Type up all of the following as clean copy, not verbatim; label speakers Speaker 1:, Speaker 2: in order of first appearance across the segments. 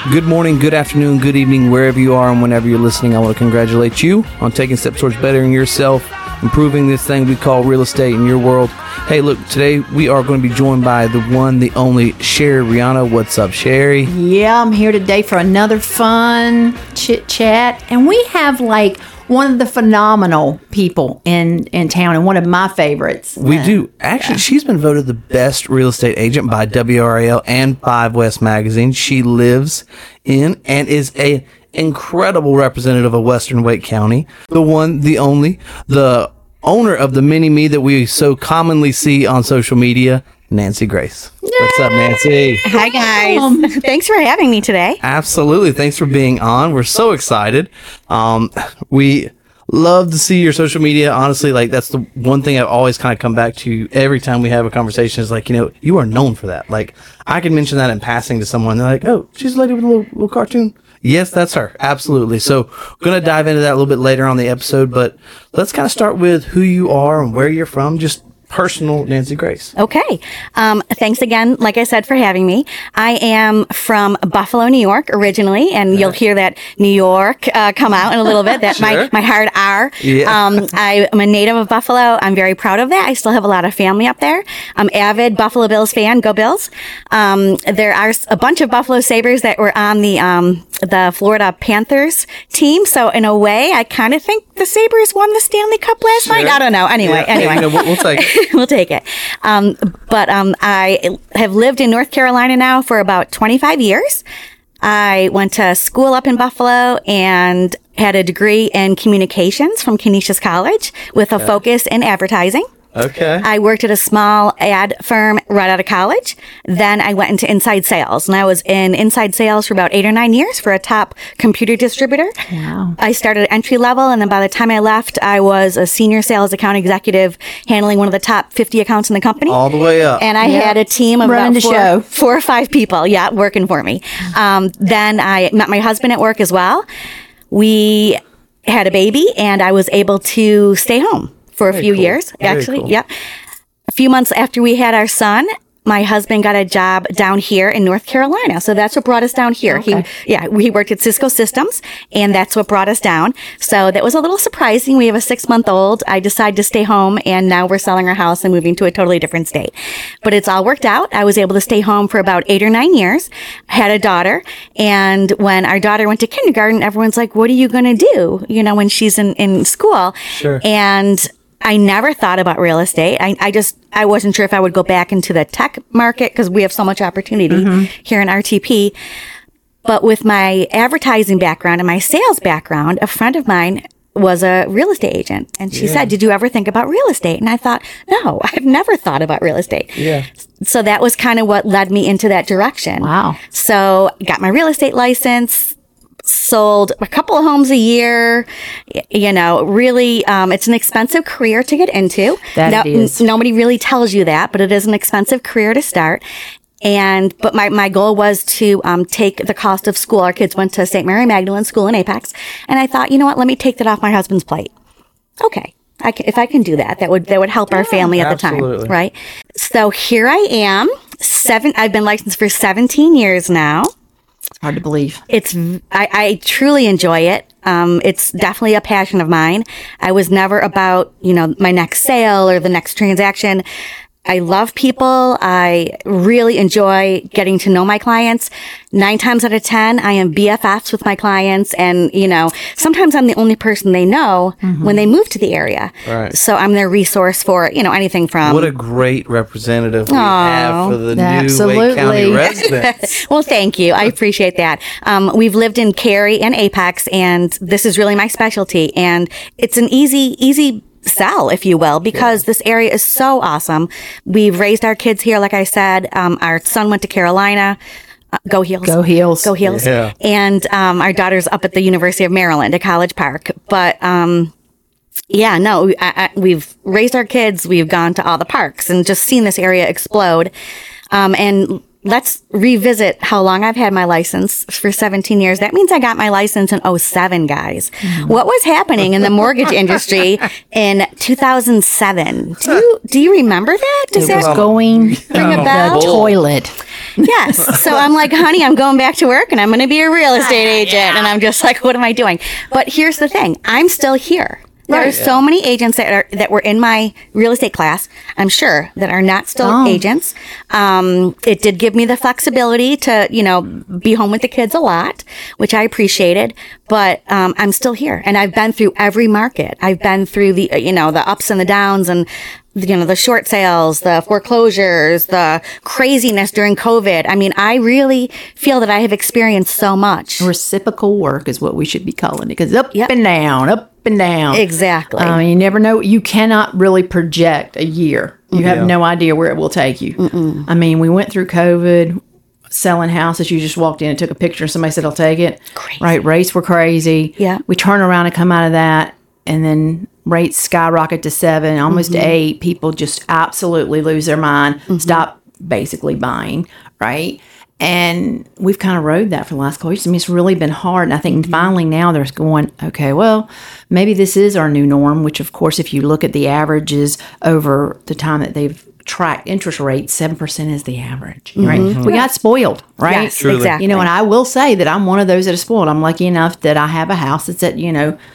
Speaker 1: Good morning, good afternoon, good evening, wherever you are and whenever you're listening. I want to congratulate you on taking steps towards bettering yourself, improving this thing we call real estate in your world. Hey, look, today we are going to be joined by the one, the only Sherry Rihanna. What's up, Sherry?
Speaker 2: Yeah, I'm here today for another fun chit chat, and we have like one of the phenomenal people in town and one of my favorites.
Speaker 1: We do. Actually, she's been voted the best real estate agent by WRAL and 5 West Magazine. She lives in and is a incredible representative of Western Wake County. The one, the only, the owner of the mini-me that we so commonly see on social media, Nancy Grace. Yay! What's up, Nancy?
Speaker 3: Hi, guys. Thanks for having me today.
Speaker 1: Absolutely. Thanks for being on. We're so excited. We love to see your social media. Honestly, like that's the one thing I've always kind of come back to every time we have a conversation is like, you are known for that. Like I can mention that in passing to someone. They're like, oh, she's a lady with a little cartoon. Yes, that's her. Absolutely. So we're going to dive into that a little bit later on the episode, but let's kind of start with who you are and where you're from. Just personal Nancy Grace.
Speaker 3: Okay. Thanks again, like I said, for having me. I am from Buffalo, New York originally, and you'll hear that New York come out in a little bit, that
Speaker 1: Sure.
Speaker 3: my hard R.
Speaker 1: Yeah.
Speaker 3: I am a native of Buffalo. I'm very proud of that. I still have a lot of family up there. I'm avid Buffalo Bills fan. Go Bills. There are a bunch of Buffalo Sabres that were on the Florida Panthers team. So in a way, I kind of think the Sabres won the Stanley Cup last night. I don't know. Anyway.
Speaker 1: We'll take it.
Speaker 3: We'll take it. But I have lived in North Carolina now for about 25 years. I went to school up in Buffalo and had a degree in communications from Canisius College with a focus in advertising.
Speaker 1: Okay.
Speaker 3: I worked at a small ad firm right out of college. Then I went into inside sales, and I was in inside sales for about 8 or 9 years for a top computer distributor.
Speaker 2: Wow.
Speaker 3: I started at entry level, and then by the time I left, I was a senior sales account executive handling one of the top 50 accounts in the company.
Speaker 1: All the way up.
Speaker 3: And I had a team of
Speaker 2: Running
Speaker 3: about
Speaker 2: the show.
Speaker 3: 4 or 5 people, working for me. Then I met my husband at work as well. We had a baby, and I was able to stay home for a few
Speaker 1: cool.
Speaker 3: years,
Speaker 1: Very
Speaker 3: actually.
Speaker 1: cool.
Speaker 3: Yep. A few months after we had our son, my husband got a job down here in North Carolina. So that's what brought us down here.
Speaker 2: Okay.
Speaker 3: He worked at Cisco Systems, and that's what brought us down. So that was a little surprising. We have a 6-month-old. I decided to stay home, and now we're selling our house and moving to a totally different state. But it's all worked out. I was able to stay home for about 8 or 9 years, had a daughter. And when our daughter went to kindergarten, everyone's like, what are you going to do, when she's in school?
Speaker 1: Sure.
Speaker 3: And I never thought about real estate. I wasn't sure if I would go back into the tech market because we have so much opportunity here in RTP. But with my advertising background and my sales background, a friend of mine was a real estate agent. And she said, did you ever think about real estate? And I thought, no, I've never thought about real estate.
Speaker 1: Yeah.
Speaker 3: So that was kind of what led me into that direction.
Speaker 2: Wow.
Speaker 3: So got my real estate license, sold a couple of homes a year. Really, it's an expensive career to get into.
Speaker 2: That it is.
Speaker 3: Nobody really tells you that, but it is an expensive career to start. But my goal was to take the cost of school. Our kids went to St. Mary Magdalene School in Apex. And I thought, you know what, let me take that off my husband's plate. Okay. If I can do that, that would help our family at
Speaker 1: absolutely.
Speaker 3: the time, right? So here I am. I've been licensed for 17 years now.
Speaker 2: Hard to believe.
Speaker 3: I truly enjoy it. It's definitely a passion of mine. I was never about, my next sale or the next transaction. I love people. I really enjoy getting to know my clients. 9 times out of 10, I am BFFs with my clients. And, sometimes I'm the only person they know when they move to the area.
Speaker 1: Right.
Speaker 3: So I'm their resource for, anything from...
Speaker 1: What a great representative we have for the new
Speaker 2: absolutely.
Speaker 1: Wake County residents.
Speaker 3: Well, thank you. I appreciate that. We've lived in Cary and Apex, and this is really my specialty. And it's an easy sell, if you will, because this area is so awesome. We've raised our kids here, like I said. Our son went to Carolina. Go Heels.
Speaker 2: Go Heels.
Speaker 3: Go Heels.
Speaker 1: Yeah.
Speaker 3: And our daughter's up at the University of Maryland at College Park. But we've raised our kids. We've gone to all the parks and just seen this area explode. And let's revisit how long I've had my license for 17 years. That means I got my license in 2007, guys. Mm-hmm. What was happening in the mortgage industry in 2007? Do you remember that?
Speaker 2: It was going
Speaker 3: ring a bell?
Speaker 2: the toilet.
Speaker 3: Yes. So I'm like, honey, I'm going back to work and I'm going to be a real estate agent. And I'm just like, what am I doing? But here's the thing. I'm still here. There are so many agents that were in my real estate class, I'm sure, that are not still agents. It did give me the flexibility to, be home with the kids a lot, which I appreciated. But I'm still here, and I've been through every market. I've been through the ups and the downs, and the short sales, the foreclosures, the craziness during COVID. I mean, I really feel that I have experienced so much.
Speaker 2: Reciprocal work is what we should be calling it, because up and down, up and down.
Speaker 3: Exactly.
Speaker 2: You never know. You cannot really project a year. You have no idea where it will take you. I mean, we went through COVID, selling houses. You just walked in and took a picture and somebody said, I'll take it.
Speaker 3: Crazy.
Speaker 2: Right. Rates were crazy.
Speaker 3: Yeah.
Speaker 2: We turn around and come out of that, and then rates skyrocket to 7, almost to 8. People just absolutely lose their mind, stop basically buying. Right. And we've kind of rode that for the last couple of years. I mean, it's really been hard. And I think finally now they're going, okay, well, maybe this is our new norm, which, of course, if you look at the averages over the time that they've tracked interest rates, 7% is the average, right? We got spoiled, right?
Speaker 3: Yes, truly. Exactly.
Speaker 2: And I will say that I'm one of those that are spoiled. I'm lucky enough that I have a house that's at,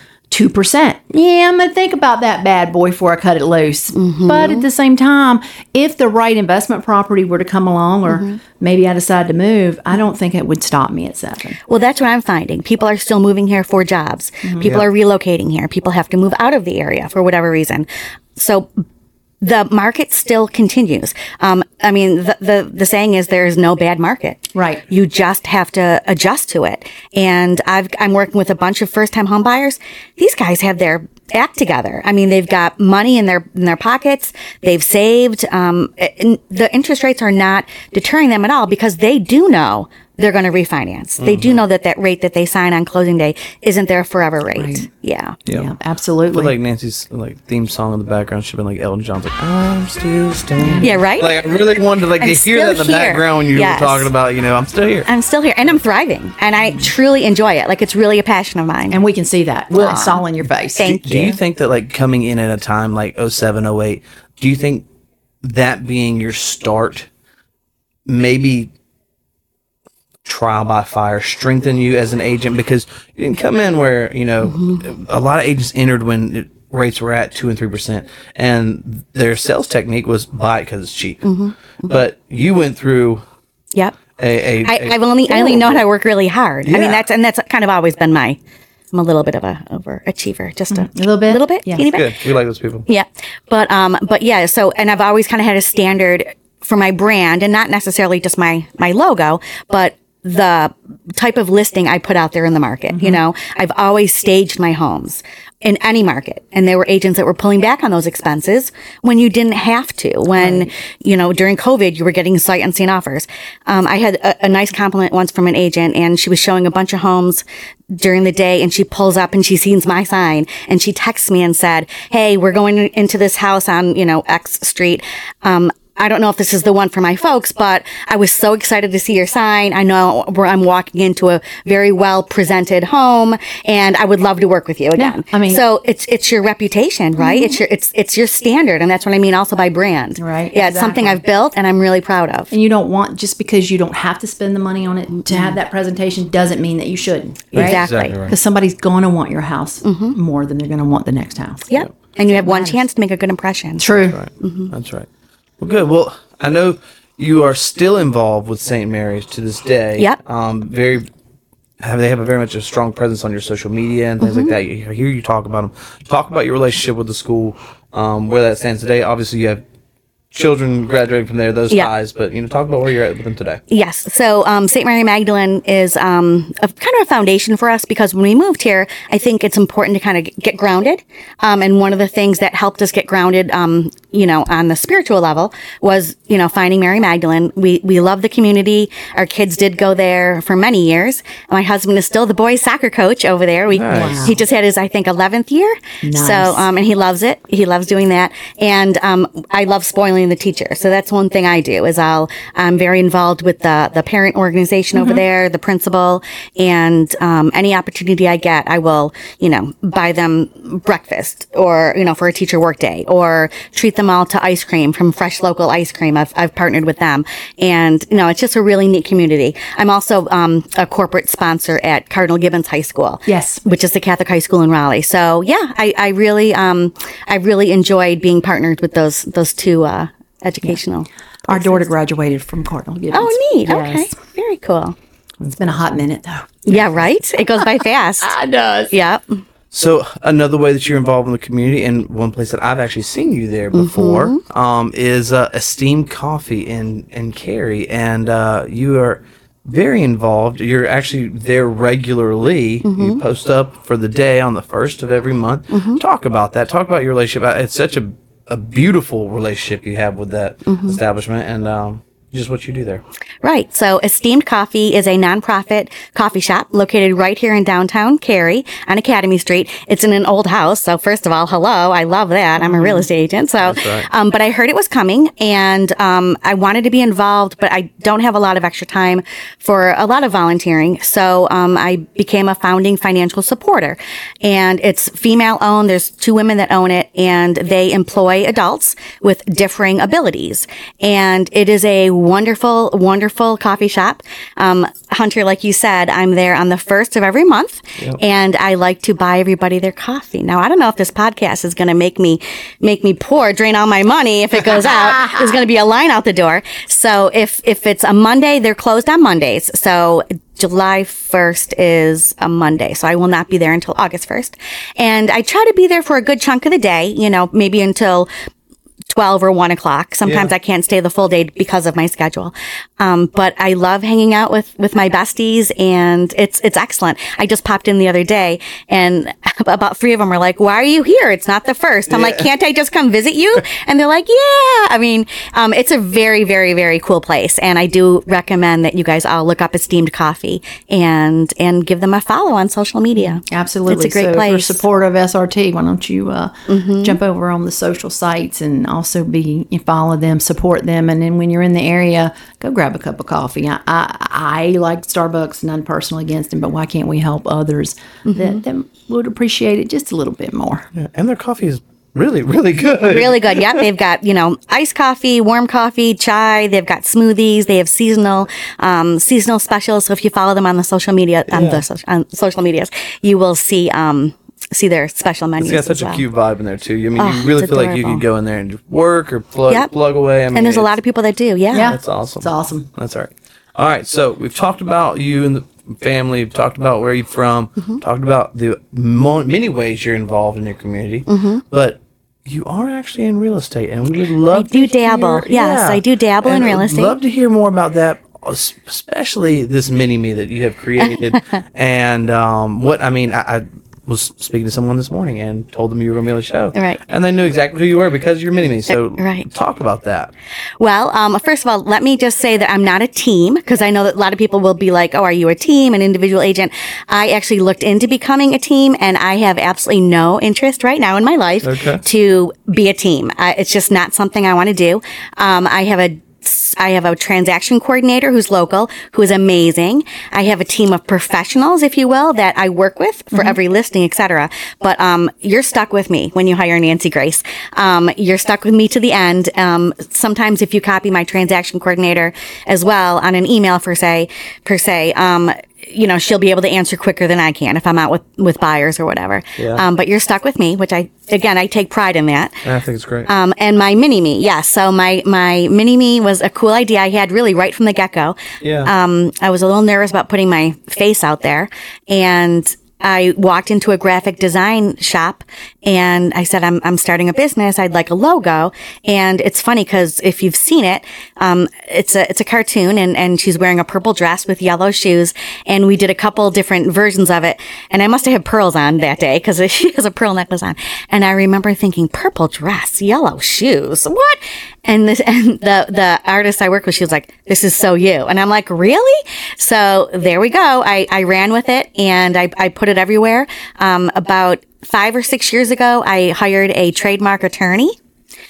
Speaker 2: 2%. Yeah, I'm going to think about that bad boy before I cut it loose. But at the same time, if the right investment property were to come along, or maybe I decide to move, I don't think it would stop me at 7.
Speaker 3: Well, that's what I'm finding. People are still moving here for jobs. People are relocating here. People have to move out of the area for whatever reason. So the market still continues. I mean, the saying is there is no bad market.
Speaker 2: Right.
Speaker 3: You just have to adjust to it. And I'm working with a bunch of first-time home buyers. These guys have their act together. I mean, they've got money in their pockets. They've saved. The interest rates are not deterring them at all, because they do know they're going to refinance. They do know that rate that they sign on closing day isn't their forever rate.
Speaker 2: Right.
Speaker 3: Yeah.
Speaker 2: Yeah, absolutely.
Speaker 1: I feel like Nancy's theme song in the background should have been like Elton John's like, I'm still standing.
Speaker 3: Yeah, right?
Speaker 1: Like, I really wanted to to hear that in the background when you were talking about, I'm still here.
Speaker 3: I'm still here, and I'm thriving, and I truly enjoy it. Like, it's really a passion of mine.
Speaker 2: And we can see that. It's all in your face.
Speaker 3: Thank
Speaker 1: Do you think that coming in at a time like 07, 08, do you think that being your start maybe trial by fire strengthen you as an agent, because you didn't come in where a lot of agents entered when rates were at 2% and 3%, and their sales technique was buy it because it's cheap. But you went through
Speaker 3: Yep.
Speaker 1: I
Speaker 3: only know how to work really hard. I mean, that's kind of always been I'm a little bit of a overachiever, just a little bit,
Speaker 2: yeah.
Speaker 3: teeny bit.
Speaker 1: good. We like those people.
Speaker 3: Yeah, but yeah. So, and I've always kind of had a standard for my brand, and not necessarily just my logo, but the type of listing I put out there in the market. I've always staged my homes in any market. And there were agents that were pulling back on those expenses when you didn't have to. When, during COVID, you were getting sight unseen offers. I had a nice compliment once from an agent, and she was showing a bunch of homes during the day, and she pulls up and she sees my sign, and she texts me and said, hey, we're going into this house on, X street. I don't know if this is the one for my folks, but I was so excited to see your sign. I know where I'm walking into a very well presented home, and I would love to work with you again.
Speaker 2: Yeah, I mean,
Speaker 3: so it's your reputation, right? It's your standard, and that's what I mean also by brand.
Speaker 2: Right.
Speaker 3: Yeah, it's something I've built and I'm really proud of.
Speaker 2: And you don't want, just because you don't have to spend the money on it to have that presentation doesn't mean that you shouldn't. Right?
Speaker 3: Exactly.
Speaker 2: Because somebody's going to want your house more than they're going to want the next house.
Speaker 3: Yep. And you have one chance to make a good impression.
Speaker 2: True.
Speaker 1: That's right. That's right. Well, good. Well, I know you are still involved with St. Mary's to this day.
Speaker 3: Yep.
Speaker 1: They have a very much a strong presence on your social media and things like that. I hear you talk about them. Talk about your relationship with the school, where that stands today. Obviously, you have children graduating from there, those ties, but talk about where you're at with them today.
Speaker 3: Yes. So St. Mary Magdalene is a kind of a foundation for us, because when we moved here, I think it's important to kind of get grounded. And one of the things that helped us get grounded, on the spiritual level was, finding Mary Magdalene. We love the community. Our kids did go there for many years. My husband is still the boys soccer coach over there.
Speaker 1: Nice.
Speaker 3: He just had his, I think, 11th year.
Speaker 2: Nice.
Speaker 3: So, and he loves it. He loves doing that. And I love spoiling the teacher. So that's one thing I do is I'm very involved with the parent organization over there, the principal, and any opportunity I get, I will, buy them breakfast or, for a teacher work day, or treat them all to ice cream from Fresh Local Ice Cream. I've partnered with them, and it's just a really neat community. I'm also a corporate sponsor at Cardinal Gibbons High School,
Speaker 2: Yes.
Speaker 3: which is the Catholic high school in Raleigh. So yeah, I really enjoyed being partnered with those two educational.
Speaker 2: Our daughter graduated from Cardinal Gibbons.
Speaker 3: Oh, neat.
Speaker 2: Yes.
Speaker 3: Okay, very cool.
Speaker 2: It's been a hot minute, though.
Speaker 3: Yeah, right. It goes by fast.
Speaker 2: It does.
Speaker 3: Yep.
Speaker 1: So another way that you're involved in the community, and one place that I've actually seen you there before, is Esteemed Coffee in Cary, and you are very involved. You're actually there regularly. You post up for the day on the first of every month. Talk about that. Talk about your relationship. It's such a beautiful relationship you have with that establishment, and just what you do there.
Speaker 3: Right. So Esteemed Coffee is a nonprofit coffee shop located right here in downtown Cary on Academy Street. It's in an old house. So first of all, hello. I love that. I'm a real estate agent. So,
Speaker 1: That's right.
Speaker 3: but I heard it was coming, and I wanted to be involved, but I don't have a lot of extra time for a lot of volunteering. So I became a founding financial supporter, and it's female owned. There's 2 women that own it, and they employ adults with differing abilities. And it is a wonderful, wonderful coffee shop. Hunter, like you said, I'm there on the first of every month, and I like to buy everybody their coffee. Now, I don't know if this podcast is going to make me drain all my money if it goes out. There's going to be a line out the door. So if it's a Monday, they're closed on Mondays. So July 1st is a Monday, so I will not be there until August 1st. And I try to be there for a good chunk of the day, maybe until 12 or 1 o'clock. Sometimes I can't stay the full day because of my schedule. But I love hanging out with my besties, and it's excellent. I just popped in the other day, and about 3 of them are like, "Why are you here? It's not the first." I'm like, "Can't I just come visit you?" And they're like, "Yeah." I mean, it's a very, very, very cool place. And I do recommend that you guys all look up Esteemed Coffee and give them a follow on social media.
Speaker 2: Absolutely.
Speaker 3: It's a great
Speaker 2: so
Speaker 3: place.
Speaker 2: For support of SRT, why don't you jump over on the social sites and also follow them, support them, and then when you're in the area, go grab a cup of coffee. I like Starbucks, none personal against them, but why can't we help others that would appreciate it just a little bit more?
Speaker 1: Yeah, and their coffee is really, really good.
Speaker 3: Really good. Yep. They've got, iced coffee, warm coffee, chai. They've got smoothies. They have seasonal specials. So if you follow them on the social media, on social medias, you will see their special menus.
Speaker 1: It's got such
Speaker 3: as well.
Speaker 1: a cute vibe in there too. I mean, you really
Speaker 3: it's
Speaker 1: feel like you
Speaker 3: adorable.
Speaker 1: could go in there and just work or plug away. I mean,
Speaker 3: And there's a lot of people that do. Yeah.
Speaker 2: Yeah.
Speaker 1: That's awesome.
Speaker 2: It's awesome.
Speaker 1: That's all right. All right. So we've talked about you and the family. We've talked about where you're from. Talked about the many ways you're involved in your community. But you are actually in real estate, and we would love.
Speaker 3: I do dabble. Yes, I do dabble in real estate.
Speaker 1: Love to hear more about that, especially this mini me that you have created, and I was speaking to someone this morning and told them you were going to be on the show.
Speaker 3: Right.
Speaker 1: And they knew exactly who you were because you're mini me. So
Speaker 3: Right.
Speaker 1: talk about that.
Speaker 3: Well, first of all, let me just say that I'm not a team, because I know that a lot of people will be like, "Oh, are you a team, an individual agent?" I actually looked into becoming a team, and I have absolutely no interest right now in my life to be a team. It's just not something I want to do. I have a transaction coordinator who's local, who is amazing. I have a team of professionals, if you will, that I work with for every listing, etc. But you're stuck with me when you hire Nancy Grace. You're stuck with me to the end. Sometimes if you copy my transaction coordinator as well on an email per se, she'll be able to answer quicker than I can if I'm out with buyers or whatever.
Speaker 1: Yeah.
Speaker 3: But you're stuck with me, which I take pride in that.
Speaker 1: I think it's great.
Speaker 3: And my mini me, yes. So my mini me was a cool idea I had really right from the get-go.
Speaker 1: Yeah.
Speaker 3: I was a little nervous about putting my face out there, and I walked into a graphic design shop and I said, I'm starting a business. I'd like a logo. And it's funny because if you've seen it, it's a cartoon and she's wearing a purple dress with yellow shoes. And we did a couple different versions of it. And I must have had pearls on that day because she has a pearl necklace on. And I remember thinking, purple dress, yellow shoes, what? And the artist I work with, she was like, "This is so you." And I'm like, "Really?" So there we go. I ran with it and I put it everywhere. About 5 or 6 years ago, I hired a trademark attorney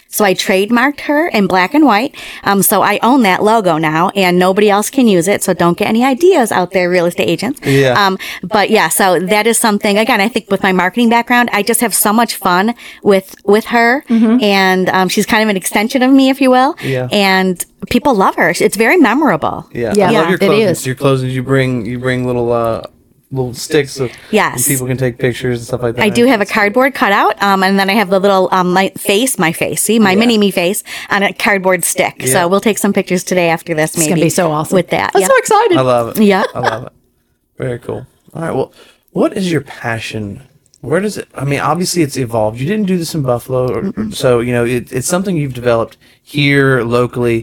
Speaker 3: So I trademarked her in black and white. So I own that logo now, and nobody else can use it. So don't get any ideas out there, real estate agents.
Speaker 1: Yeah.
Speaker 3: But yeah, so that is something, again, I think with my marketing background, I just have so much fun with her. And she's kind of an extension of me, if you will.
Speaker 1: Yeah.
Speaker 3: And people love her. It's very memorable.
Speaker 1: Yeah,
Speaker 2: Yeah,
Speaker 1: I love your
Speaker 2: it
Speaker 1: closings.
Speaker 2: is.
Speaker 1: Your closings, you bring little sticks so
Speaker 3: Yes.
Speaker 1: people can take pictures and stuff like that.
Speaker 3: I do have a cardboard cutout, and then I have the little my face, my mini me face on a cardboard stick.
Speaker 1: Yeah.
Speaker 3: So we'll take some pictures today after this. Maybe
Speaker 2: It's gonna be so awesome
Speaker 3: with that.
Speaker 2: I'm
Speaker 3: Yeah.
Speaker 2: so excited.
Speaker 1: I love it.
Speaker 3: Yeah.
Speaker 1: I love it. Very cool. All right. Well, what is your passion? Where does it? I mean, obviously it's evolved. You didn't do this in Buffalo, so it's something you've developed here locally.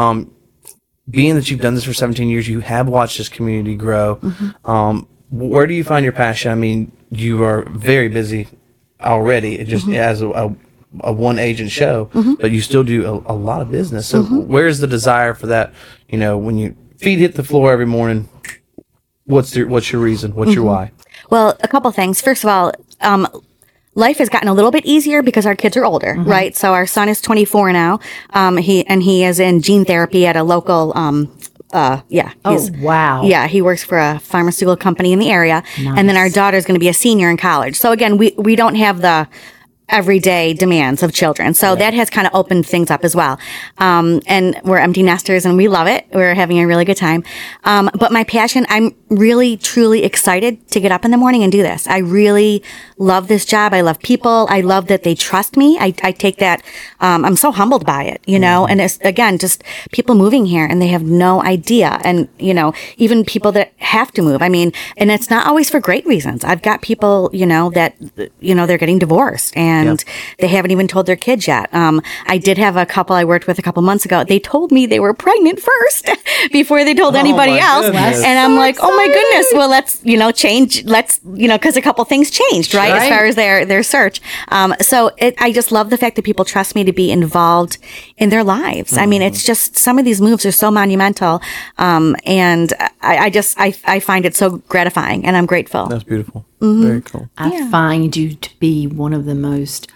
Speaker 1: Being that you've done this for 17 years, you have watched this community grow. Where do you find your passion? I mean, you are very busy already, just as a one agent show, but you still do a lot of business. So where's the desire for that? When your feet hit the floor every morning, what's your reason? What's your why?
Speaker 3: Well, a couple things. First of all, life has gotten a little bit easier because our kids are older, right? So our son is 24 now. He is in gene therapy at a local.
Speaker 2: Oh, wow.
Speaker 3: Yeah, he works for a pharmaceutical company in the area, and then our daughter's going to be a senior in college. So again, we don't have the everyday demands of children. So that has kind of opened things up as well. And we're empty nesters and we love it. We're having a really good time. But my passion, I'm really, truly excited to get up in the morning and do this. I really love this job. I love people. I love that they trust me. I take that, I'm so humbled by it, and it's, again, just people moving here and they have no idea. And, even people that have to move. I mean, and it's not always for great reasons. I've got people, that, they're getting divorced and they haven't even told their kids yet. I did have a couple I worked with a couple months ago. They told me they were pregnant first before they told anybody
Speaker 1: my
Speaker 3: else.
Speaker 1: goodness.
Speaker 3: And I'm like, oh my goodness. Well, let's, change. Let's, because a couple things changed, right? As far as their search. I just love the fact that people trust me to be involved in their lives. I mean, it's just, some of these moves are so monumental. And I find it so gratifying and I'm grateful.
Speaker 1: That's beautiful. Very cool.
Speaker 2: I find you to be one of the most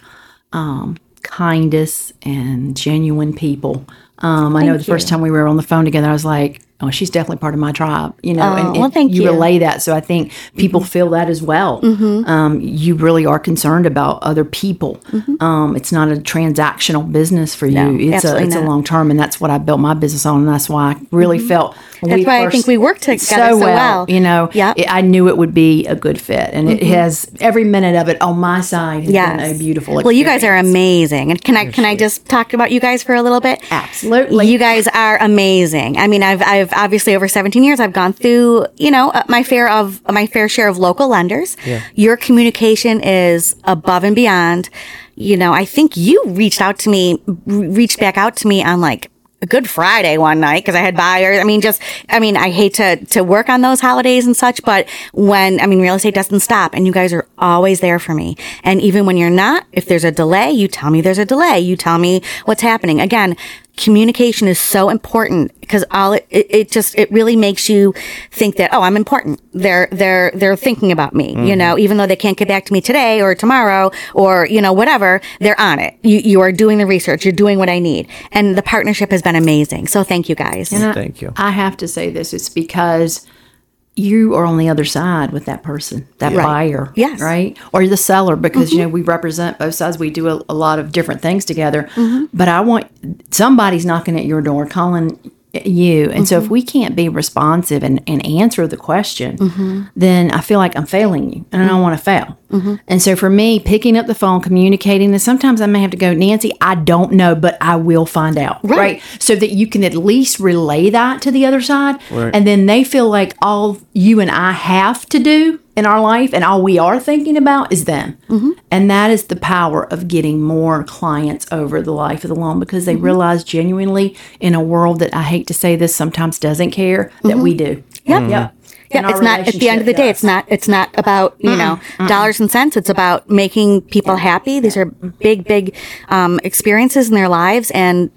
Speaker 2: kindest and genuine people. I know the first time we were on the phone together, I was like, oh, she's definitely part of my tribe,
Speaker 3: well, thank you.
Speaker 2: You relay that. So I think people feel that as well. You really are concerned about other people. It's not a transactional business for you.
Speaker 3: No,
Speaker 2: It's
Speaker 3: absolutely
Speaker 2: a
Speaker 3: not.
Speaker 2: long term. And that's what I built my business on. And that's why I really felt.
Speaker 3: That's why I think we worked together so well. Yep.
Speaker 2: I knew it would be a good fit. And it has, every minute of it on my side has been a beautiful experience.
Speaker 3: Well, you guys are amazing. And can I just talk about you guys for a little bit?
Speaker 2: Absolutely.
Speaker 3: You guys are amazing. I mean, I've obviously over 17 years, I've gone through, my fair share of local lenders.
Speaker 1: Yeah.
Speaker 3: Your communication is above and beyond. I think you reached back out to me on like a Good Friday one night because I had buyers. I hate to work on those holidays and such, but real estate doesn't stop and you guys are always there for me. And even when you're not, if there's a delay, you tell me there's a delay. You tell me what's happening. Again, communication is so important because it really makes you think that, oh, I'm important. They're thinking about me, even though they can't get back to me today or tomorrow or, whatever, they're on it. You are doing the research. You're doing what I need. And the partnership has been amazing. So thank you guys.
Speaker 1: Thank you.
Speaker 2: I have to say this. It's because you are on the other side with that person, that buyer.
Speaker 3: Yes.
Speaker 2: Right? Or the seller, because, we represent both sides. We do a lot of different things together. But somebody's knocking at your door, calling you. And so if we can't be responsive and answer the question, then I feel like I'm failing you and I don't want to fail. And so for me, picking up the phone, communicating, and sometimes I may have to go, Nancy, I don't know, but I will find out. Right. So that you can at least relay that to the other side.
Speaker 1: Right.
Speaker 2: And then they feel like all you and I have to do in our life and all we are thinking about is them. And that is the power of getting more clients over the life of the loan because they realize genuinely in a world that I hate to say this sometimes doesn't care that we do.
Speaker 3: Yep. Yeah, it's not, at the end of the day, it's not about, dollars and cents. It's about making people happy. These are big experiences in their lives. And,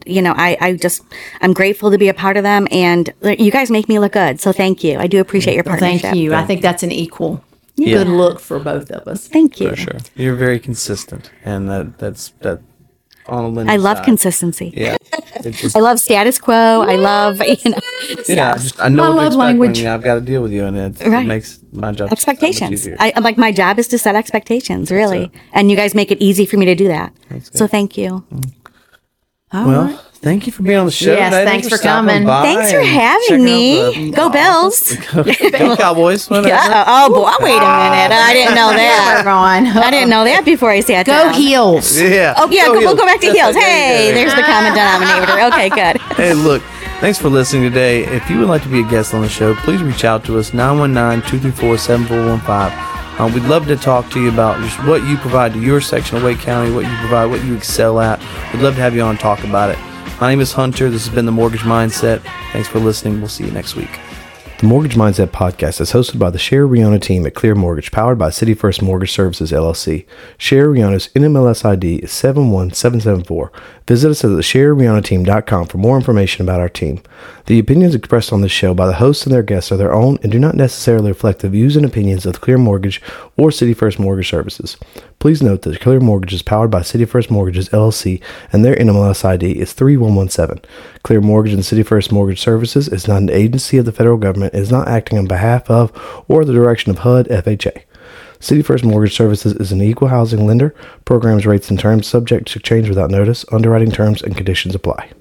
Speaker 3: I'm grateful to be a part of them. And you guys make me look good. So thank you. I do appreciate your partnership.
Speaker 2: Thank you. I think that's an equal good look for both of us.
Speaker 3: Thank you.
Speaker 1: For sure. You're very consistent. And that on a lending
Speaker 3: I love
Speaker 1: side.
Speaker 3: consistency.
Speaker 1: Yeah. It just,
Speaker 3: I love status quo. I love,
Speaker 1: yeah, I know
Speaker 2: My
Speaker 1: what to
Speaker 2: love
Speaker 1: expect
Speaker 2: language.
Speaker 1: when I've got to deal with you, and it
Speaker 3: Right.
Speaker 1: makes my job so much
Speaker 3: expectations.
Speaker 1: easier.
Speaker 3: I'm like, my job is to set expectations, really. And you guys make it easy for me to do that. So thank you.
Speaker 1: Well, thank you for being on the show.
Speaker 2: Yes,
Speaker 1: today.
Speaker 2: thanks for
Speaker 1: stopping
Speaker 2: coming.
Speaker 1: by
Speaker 3: Thanks for
Speaker 1: and
Speaker 3: having
Speaker 1: checking
Speaker 3: me.
Speaker 1: out the-
Speaker 3: Go Bills.
Speaker 1: Go Cowboys. Whatever.
Speaker 3: Oh, boy, wait a minute. I didn't know
Speaker 2: We're
Speaker 3: that.
Speaker 2: going.
Speaker 3: I didn't know that before I sat
Speaker 2: Go
Speaker 3: down.
Speaker 2: Heels.
Speaker 1: Yeah.
Speaker 3: Oh, yeah, we'll
Speaker 1: Heels.
Speaker 3: go back to heels.
Speaker 1: There you
Speaker 3: Hey,
Speaker 1: go.
Speaker 3: there's the common denominator. Okay, good.
Speaker 1: Hey, look, thanks for listening today. If you would like to be a guest on the show, please reach out to us, 919-234-7415. We'd love to talk to you about just what you provide to your section of Wake County, what you provide, what you excel at. We'd love to have you on and talk about it. My name is Hunter. This has been The Mortgage Mindset. Thanks for listening. We'll see you next week. The Mortgage Mindset podcast is hosted by the Sherry Riona team at Clear Mortgage, powered by City First Mortgage Services, LLC. Sherry Riona's NMLS ID is 71774. Visit us at thesherryrionateam.com for more information about our team. The opinions expressed on this show by the hosts and their guests are their own and do not necessarily reflect the views and opinions of Clear Mortgage or City First Mortgage Services. Please note that Clear Mortgage is powered by City First Mortgages, LLC, and their NMLS ID is 3117. Clear Mortgage and City First Mortgage Services is not an agency of the federal government and is not acting on behalf of or the direction of HUD FHA. City First Mortgage Services is an equal housing lender. Programs, rates, and terms subject to change without notice. Underwriting terms and conditions apply.